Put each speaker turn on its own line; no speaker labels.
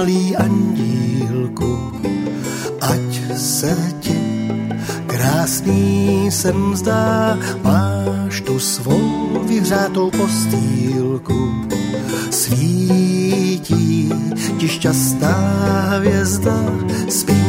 malý andílku, ať se ti krásný sen zdá, máš tu svou vyhřátou postýlku. Svítí ti šťastná hvězda, spí